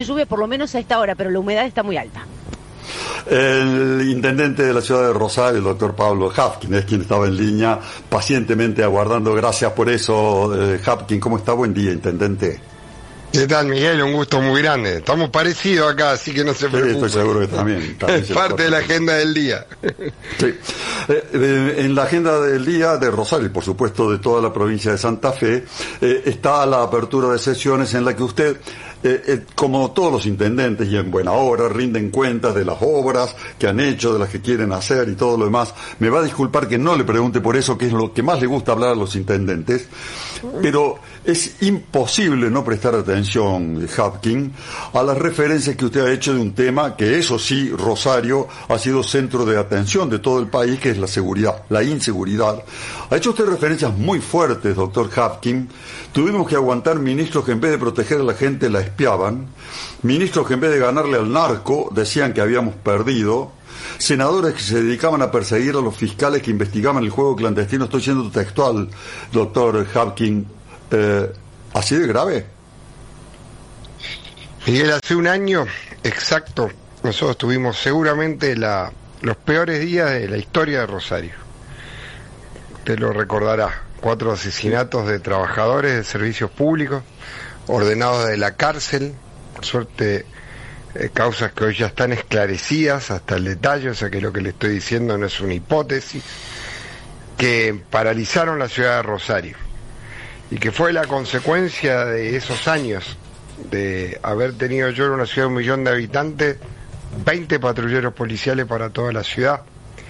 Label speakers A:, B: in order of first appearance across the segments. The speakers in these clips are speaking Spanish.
A: lluvia por lo menos a esta hora, pero la humedad está muy alta.
B: El intendente de la ciudad de Rosario, el doctor Pablo Hapkin, es quien estaba en línea pacientemente aguardando. Gracias por eso, Hapkin. ¿Cómo está? Buen día, intendente.
C: ¿Qué tal, Miguel? Un gusto muy grande. Estamos parecidos acá, así que no se preocupe.
B: Sí, estoy seguro que también
C: es parte de la agenda del día.
B: Sí. En la agenda del día de Rosario y, por supuesto, de toda la provincia de Santa Fe, está la apertura de sesiones en la que usted, como todos los intendentes y en buena hora, rinden cuentas de las obras que han hecho, de las que quieren hacer y todo lo demás. Me va a disculpar que no le pregunte por eso, que es lo que más le gusta hablar a los intendentes, pero es imposible no prestar atención, Hapkin, a las referencias que usted ha hecho de un tema que, eso sí, Rosario ha sido centro de atención de todo el país, que es la seguridad, la inseguridad. Ha hecho usted referencias muy fuertes, doctor Hapkin. Tuvimos que aguantar ministros que en vez de proteger a la gente la espiaban, ministros que en vez de ganarle al narco decían que habíamos perdido, senadores que se dedicaban a perseguir a los fiscales que investigaban el juego clandestino. Estoy siendo textual, doctor Hapkin. ¿Así de grave?
C: Miguel, hace un año exacto nosotros tuvimos seguramente los peores días de la historia de Rosario. Usted lo recordará, 4 asesinatos de trabajadores de servicios públicos ordenados de la cárcel, por suerte causas que hoy ya están esclarecidas hasta el detalle, o sea que lo que le estoy diciendo no es una hipótesis, que paralizaron la ciudad de Rosario y que fue la consecuencia de esos años de haber tenido yo en una ciudad de 1 millón de habitantes 20 patrulleros policiales para toda la ciudad,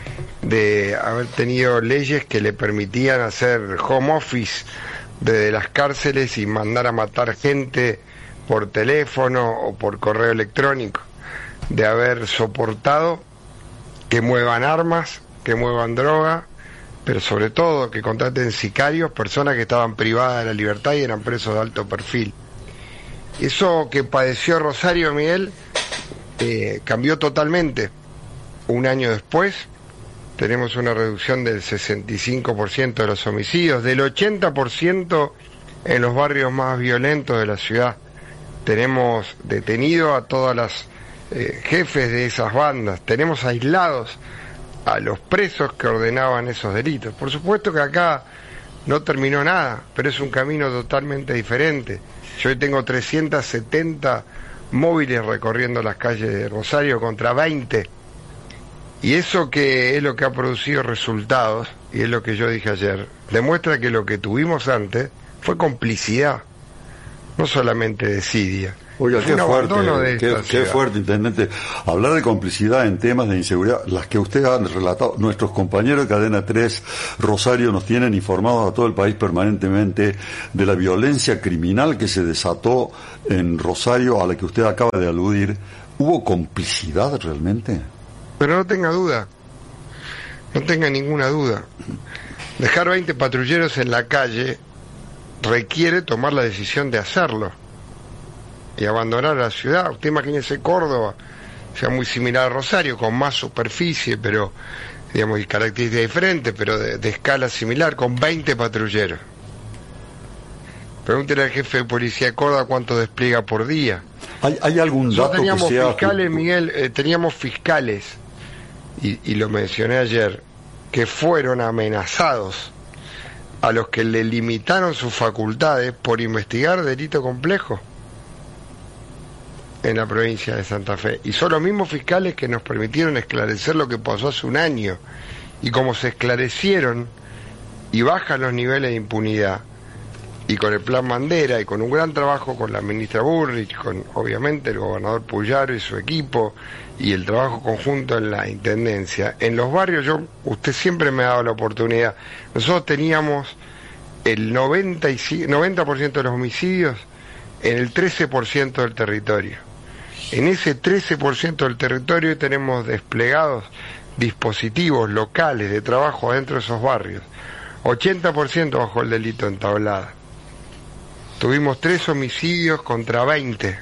C: de haber tenido leyes que le permitían hacer home office desde las cárceles y mandar a matar gente por teléfono o por correo electrónico, de haber soportado que muevan armas, que muevan droga, pero sobre todo que contraten sicarios, personas que estaban privadas de la libertad y eran presos de alto perfil. Eso que padeció Rosario, Miguel, cambió totalmente. Un año después tenemos una reducción del 65% de los homicidios, del 80% en los barrios más violentos de la ciudad. Tenemos detenido a todas las jefes de esas bandas, tenemos aislados a los presos que ordenaban esos delitos. Por supuesto que acá no terminó nada, pero es un camino totalmente diferente. Yo hoy tengo 370 móviles recorriendo las calles de Rosario contra 20. Y eso, que es lo que ha producido resultados, y es lo que yo dije ayer, demuestra que lo que tuvimos antes fue complicidad, no solamente desidia.
B: Oiga, qué fuerte, intendente. Hablar de complicidad en temas de inseguridad, las que usted ha relatado. Nuestros compañeros de Cadena 3 Rosario nos tienen informados a todo el país permanentemente de la violencia criminal que se desató en Rosario, a la que usted acaba de aludir. ¿Hubo complicidad realmente?
C: Pero no tenga duda, no tenga ninguna duda. Dejar 20 patrulleros en la calle requiere tomar la decisión de hacerlo y abandonar la ciudad. Usted imagínese Córdoba, sea muy similar a Rosario, con más superficie, pero digamos, y características diferentes, pero de escala similar, con 20 patrulleros. Pregúntele al jefe de policía de Córdoba cuánto despliega por día.
B: ¿Hay algún dato
C: teníamos
B: que sea
C: fiscales, Miguel, teníamos fiscales, y lo mencioné ayer, que fueron amenazados, a los que le limitaron sus facultades por investigar delito complejo en la provincia de Santa Fe? Y son los mismos fiscales que nos permitieron esclarecer lo que pasó hace un año. Y como se esclarecieron y bajan los niveles de impunidad, y con el Plan Bandera, y con un gran trabajo con la ministra Burrich, con obviamente el gobernador Puyaro y su equipo, y el trabajo conjunto en la Intendencia, en los barrios, usted siempre me ha dado la oportunidad, nosotros teníamos el 90% de los homicidios en el 13% del territorio. En ese 13% del territorio tenemos desplegados dispositivos locales de trabajo dentro de esos barrios. 80% bajo el delito entablada. Tuvimos 3 homicidios contra 20.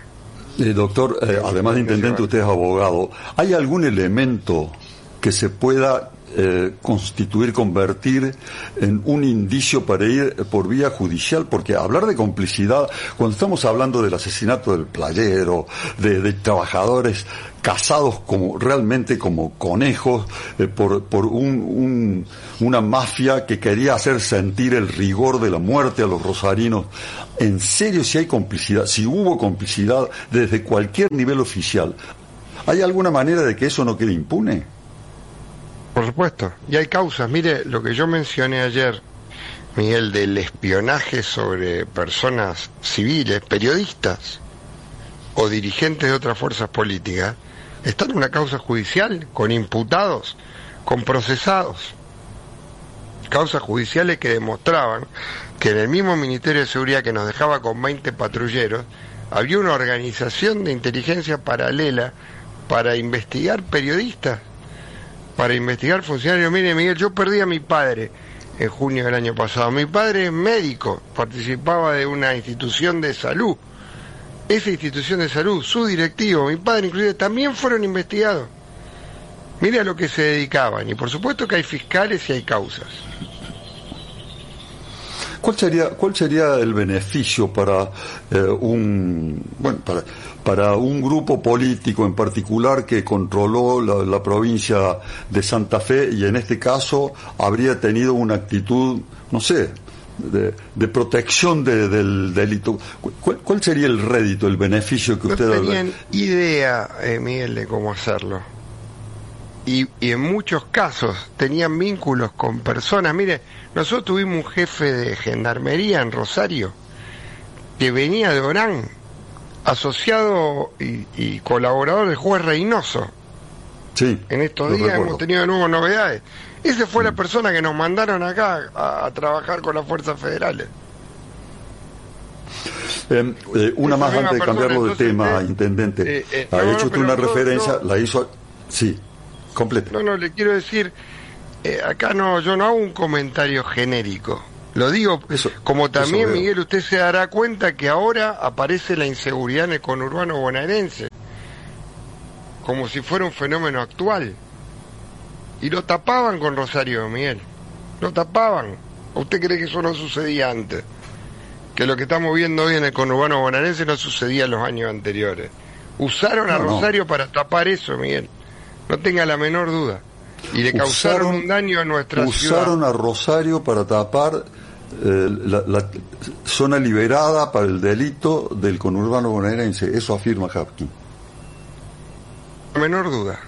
B: Doctor, además de intendente, usted es abogado. ¿Hay algún elemento que se pueda convertir en un indicio para ir por vía judicial, porque hablar de complicidad, cuando estamos hablando del asesinato del playero, de trabajadores cazados realmente como conejos por una mafia que quería hacer sentir el rigor de la muerte a los rosarinos, en serio, si hay complicidad, si hubo complicidad desde cualquier nivel oficial, ¿hay alguna manera de que eso no quede impune?
C: Por supuesto, y hay causas. Mire, lo que yo mencioné ayer, Miguel, del espionaje sobre personas civiles, periodistas o dirigentes de otras fuerzas políticas, está en una causa judicial, con imputados, con procesados. Causas judiciales que demostraban que en el mismo Ministerio de Seguridad, que nos dejaba con 20 patrulleros, había una organización de inteligencia paralela para investigar periodistas, para investigar funcionarios. Mire, Miguel, yo perdí a mi padre en junio del año pasado. Mi padre es médico, participaba de una institución de salud. Esa institución de salud, su directivo, mi padre inclusive, también fueron investigados. Mire a lo que se dedicaban. Y por supuesto que hay fiscales y hay causas.
B: ¿Cuál sería el beneficio para para un grupo político en particular que controló la provincia de Santa Fe y en este caso habría tenido una actitud, no sé, de protección del delito? ¿Cuál sería el rédito, el beneficio que usted...
C: No tenían idea, Miguel, de cómo hacerlo. Y en muchos casos tenían vínculos con personas. Mire, nosotros tuvimos un jefe de gendarmería en Rosario que venía de Orán, asociado y colaborador del juez Reynoso.
B: Sí,
C: en estos días recuerdo. Hemos tenido de nuevo novedades. Esa fue la persona que nos mandaron acá a trabajar con las fuerzas federales.
B: Una más antes de cambiarlo de tema, intendente. Ha hecho usted una referencia, la hizo... Sí, completa.
C: No, le quiero decir, acá yo no hago un comentario genérico. Lo digo, como también, Miguel, usted se dará cuenta que ahora aparece la inseguridad en el conurbano bonaerense, como si fuera un fenómeno actual. Y lo tapaban con Rosario, Miguel. Lo tapaban. ¿Usted cree que eso no sucedía antes? Que lo que estamos viendo hoy en el conurbano bonaerense no sucedía en los años anteriores. Usaron a Rosario para tapar eso, Miguel. No tenga la menor duda. Y le causaron un daño a nuestra ciudad.
B: Usaron a Rosario para tapar la zona liberada para el delito del conurbano bonaerense. Eso afirma Hapkin.
C: La menor duda.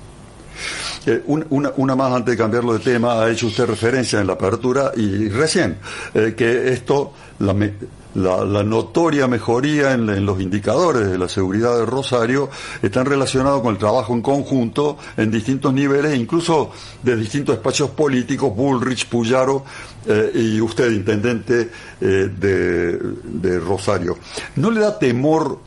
B: Una más antes de cambiarlo de tema. Ha hecho usted referencia en la apertura y recién que esto, la notoria mejoría en los indicadores de la seguridad de Rosario están relacionados con el trabajo en conjunto en distintos niveles, incluso de distintos espacios políticos, Bullrich, Puyaro y usted, intendente de Rosario. ¿No le da temor?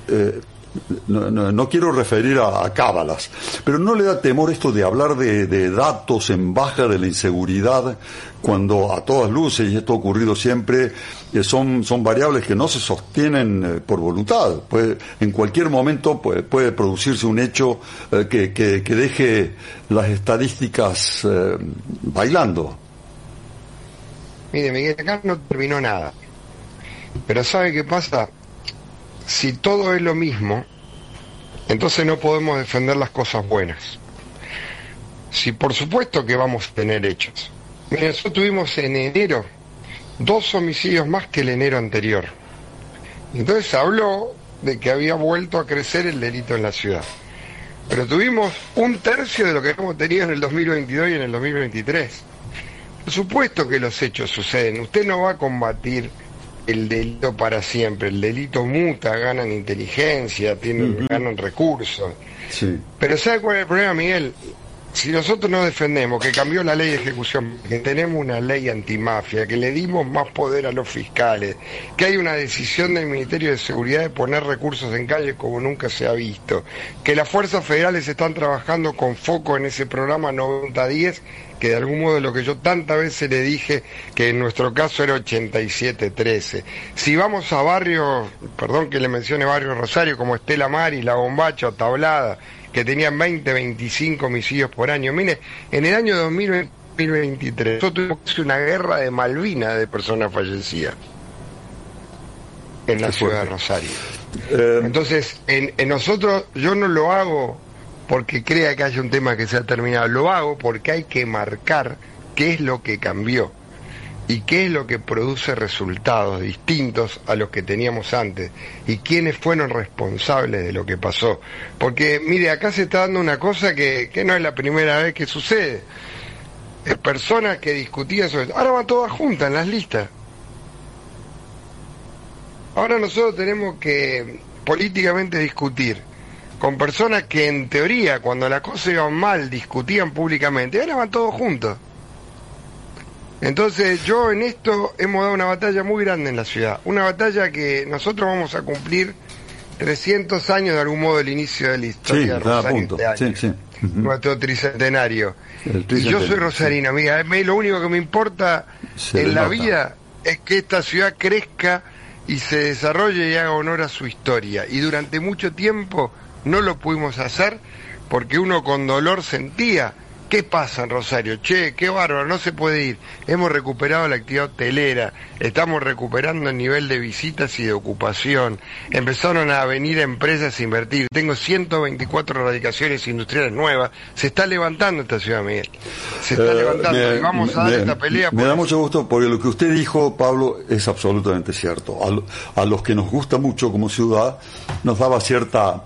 B: No quiero referir a cábalas, pero ¿no le da temor esto de hablar de datos en baja de la inseguridad cuando a todas luces, y esto ha ocurrido siempre, son variables que no se sostienen por voluntad? En cualquier momento puede producirse un hecho que deje las estadísticas bailando.
C: Mire, Miguel, acá no terminó nada, pero ¿sabe qué pasa? Si todo es lo mismo, entonces no podemos defender las cosas buenas. Si por supuesto que vamos a tener hechos. Mira, nosotros tuvimos en enero 2 homicidios más que el enero anterior. Entonces se habló de que había vuelto a crecer el delito en la ciudad. Pero tuvimos 1/3 de lo que hemos tenido en el 2022 y en el 2023. Por supuesto que los hechos suceden. Usted no va a combatir el delito para siempre. El delito muta, ganan inteligencia, ganan recursos.
B: Sí.
C: Pero ¿sabe cuál es el problema, Miguel? Si nosotros nos defendemos que cambió la ley de ejecución, que tenemos una ley antimafia, que le dimos más poder a los fiscales, que hay una decisión del Ministerio de Seguridad de poner recursos en calle como nunca se ha visto, que las fuerzas federales están trabajando con foco en ese programa 90-10, que de algún modo lo que yo tantas veces le dije, que en nuestro caso era 87-13. Si vamos a barrios, perdón que le mencione barrio Rosario, como Estela Maris, La Bombacha o Tablada, que tenían 20, 25 homicidios por año. Mire, en el año 2023 nosotros tuvimos que hacer una guerra de Malvinas de personas fallecidas en la ciudad de Rosario. Entonces, en nosotros, yo no lo hago porque crea que haya un tema que se ha terminado, lo hago porque hay que marcar qué es lo que cambió y qué es lo que produce resultados distintos a los que teníamos antes y quiénes fueron responsables de lo que pasó. Porque, mire, acá se está dando una cosa que no es la primera vez que sucede. Personas que discutían sobre esto, ahora van todas juntas en las listas. Ahora nosotros tenemos que políticamente discutir con personas que en teoría, cuando las cosas iban mal, discutían públicamente, ahora van todos juntos. Entonces yo en esto hemos dado una batalla muy grande en la ciudad, una batalla que nosotros vamos a cumplir 300 años de algún modo del inicio de la historia de Rosario, nuestro tricentenario. Y yo soy rosarino, amiga, lo único que me importa en la vida es que esta ciudad crezca y se desarrolle y haga honor a su historia. Y durante mucho tiempo no lo pudimos hacer porque uno con dolor sentía, ¿qué pasa en Rosario? Che, qué bárbaro, no se puede ir. Hemos recuperado la actividad hotelera, estamos recuperando el nivel de visitas y de ocupación. Empezaron a venir empresas a invertir. Tengo 124 radicaciones industriales nuevas. Se está levantando esta ciudad, Miguel. Se está levantando y vamos a dar esta pelea.
B: Me da mucho gusto porque lo que usted dijo, Pablo, es absolutamente cierto. A los que nos gusta mucho como ciudad, nos daba cierta...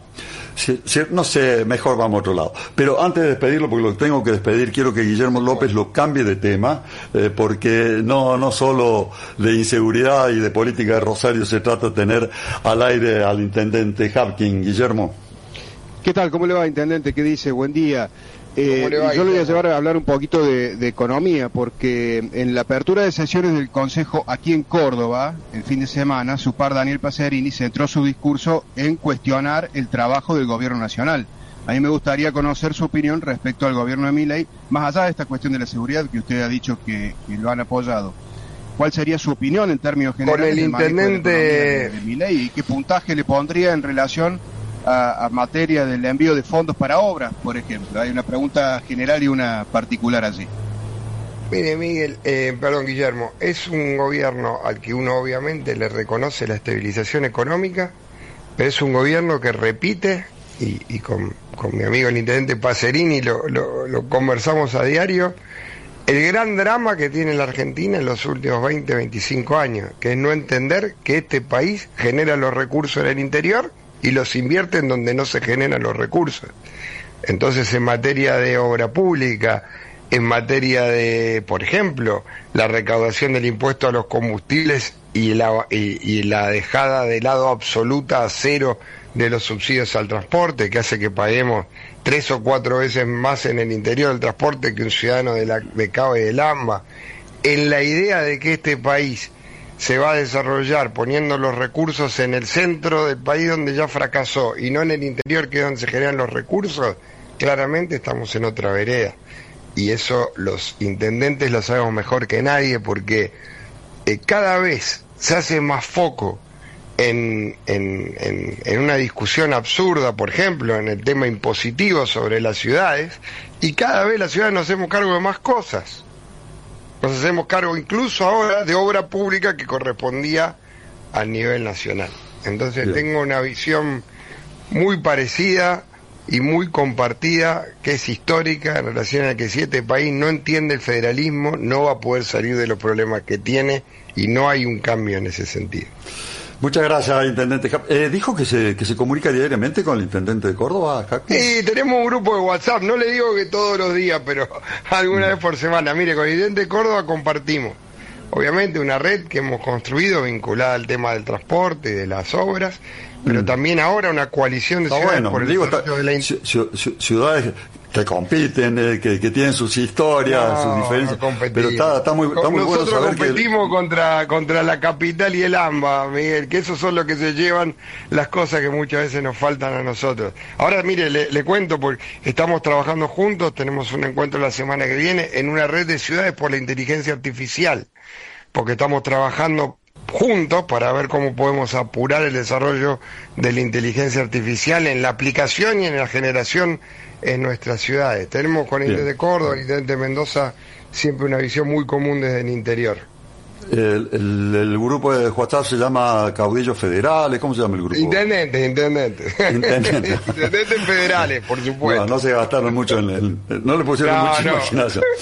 B: no sé, mejor vamos a otro lado. Pero antes de despedirlo, porque lo tengo que despedir, quiero que Guillermo López lo cambie de tema, porque no solo de inseguridad y de política de Rosario se trata de tener al aire al intendente Hapkin. Guillermo.
D: ¿Qué tal? ¿Cómo le va, intendente? ¿Qué dice? Buen día. Yo le voy a llevar a hablar un poquito de economía, porque en la apertura de sesiones del Consejo aquí en Córdoba, el fin de semana, su par Daniel Pacerini centró su discurso en cuestionar el trabajo del gobierno nacional. A mí me gustaría conocer su opinión respecto al gobierno de Milei, más allá de esta cuestión de la seguridad que usted ha dicho que lo han apoyado. ¿Cuál sería su opinión en términos generales
C: con el intendente
D: de Milei y qué puntaje le pondría en relación a materia del envío de fondos para obras, por ejemplo? Hay una pregunta general y una particular allí.
C: Mire, Miguel, perdón, Guillermo, es un gobierno al que uno obviamente le reconoce la estabilización económica, pero es un gobierno que repite, y con mi amigo el intendente Pacerini lo conversamos a diario, el gran drama que tiene la Argentina en los últimos 20, 25 años, que es no entender que este país genera los recursos en el interior y los invierte en donde no se generan los recursos. Entonces, en materia de obra pública, en materia de, por ejemplo, la recaudación del impuesto a los combustibles y la dejada de lado absoluta a cero de los subsidios al transporte, que hace que paguemos 3 o 4 veces más en el interior del transporte que un ciudadano de Cava y del AMBA, en la idea de que este país se va a desarrollar poniendo los recursos en el centro del país donde ya fracasó y no en el interior, que es donde se generan los recursos, claramente estamos en otra vereda. Y eso los intendentes lo sabemos mejor que nadie, porque cada vez se hace más foco en una discusión absurda, por ejemplo, en el tema impositivo sobre las ciudades, y cada vez las ciudades nos hacemos cargo de más cosas. Nos hacemos cargo incluso ahora de obra pública que correspondía al nivel nacional. Entonces Bien. Tengo una visión muy parecida y muy compartida, que es histórica, en relación a que si este país no entiende el federalismo, no va a poder salir de los problemas que tiene, y no hay un cambio en ese sentido.
B: Muchas gracias, intendente. Dijo que se comunica diariamente con el intendente de Córdoba.
C: Sí, tenemos un grupo de WhatsApp, no le digo que todos los días, pero alguna vez por semana. Mire, con el intendente de Córdoba compartimos, obviamente, una red que hemos construido vinculada al tema del transporte y de las obras, pero también ahora una coalición de ciudades por el desarrollo de la
B: ciudades que compiten, que tienen sus historias, sus diferencias, pero está muy bueno saber que
C: nosotros competimos contra la capital y el AMBA, Miguel, que esos son los que se llevan las cosas que muchas veces nos faltan a nosotros. Ahora, mire, le cuento, porque estamos trabajando juntos, tenemos un encuentro la semana que viene en una red de ciudades por la inteligencia artificial, porque estamos trabajando juntos para ver cómo podemos apurar el desarrollo de la inteligencia artificial en la aplicación y en la generación en nuestras ciudades. Tenemos con el intendente de Córdoba, el intendente de Mendoza, siempre una visión muy común desde el interior.
B: El grupo de WhatsApp se llama Caudillos Federales. ¿Cómo se llama el grupo?
C: Intendentes federales, por supuesto.
B: No se gastaron mucho no le pusieron mucha imaginación.